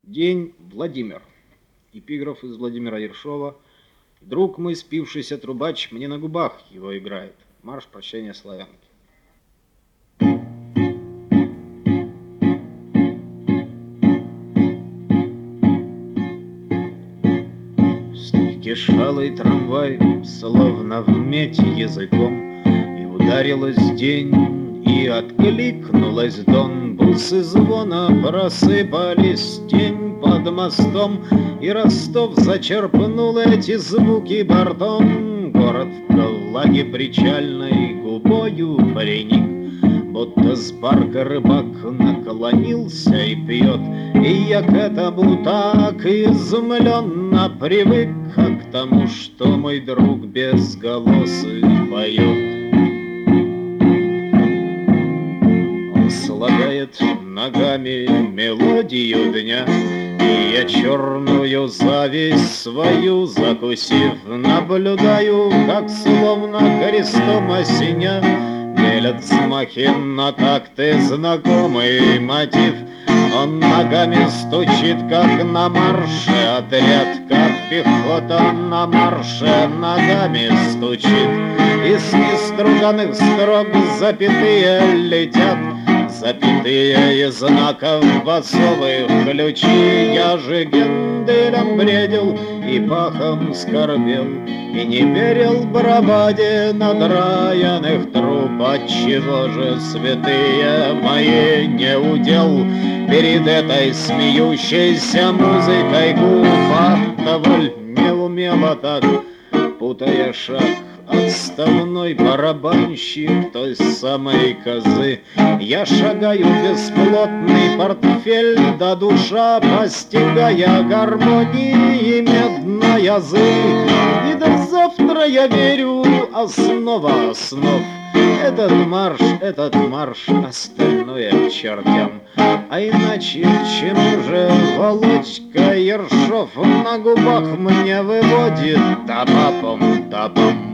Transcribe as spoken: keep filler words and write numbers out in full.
День Владимир. Эпиграф из Владимира Ершова. Друг мой, спившийся трубач, мне на губах его играет. Марш прощания славянки. Кишалый трамвай, словно в медь языком, и ударилась день, и откликнулась дон. Бусы звона просыпались, тень под мостом, и Ростов зачерпнул эти звуки бортом. Город в влаге причальной губою приник, будто с барка рыбак наклонился и пьет. И я к этому так изумленно привык, а к тому, что мой друг безголосый поет. Он слагает ногами мелодию дня, и я черную зависть свою закусив, наблюдаю, как словно крестом осеня делят взмахи на такты знакомый мотив. Он ногами стучит, как на марше отряд, как пехота на марше ногами стучит. Из неструганных строк запятые летят, запятые из знаков басовых ключи. Я же генделем бредил и пахом скорбел, и не верил браваде надраенных труб. Отчего же святые мои не удел перед этой смеющейся музыкой губ? Доволь не умело так, путая шаг, отставной барабанщик той самой козы. Я шагаю бесплотный портфель, да душа, постигая гармонии медной язы. И до завтра я верю, основа основ. Этот марш, этот марш, остальное к чертям. А иначе чему же Володька Ершов на губах мне выводит? Та-папам, та-пам.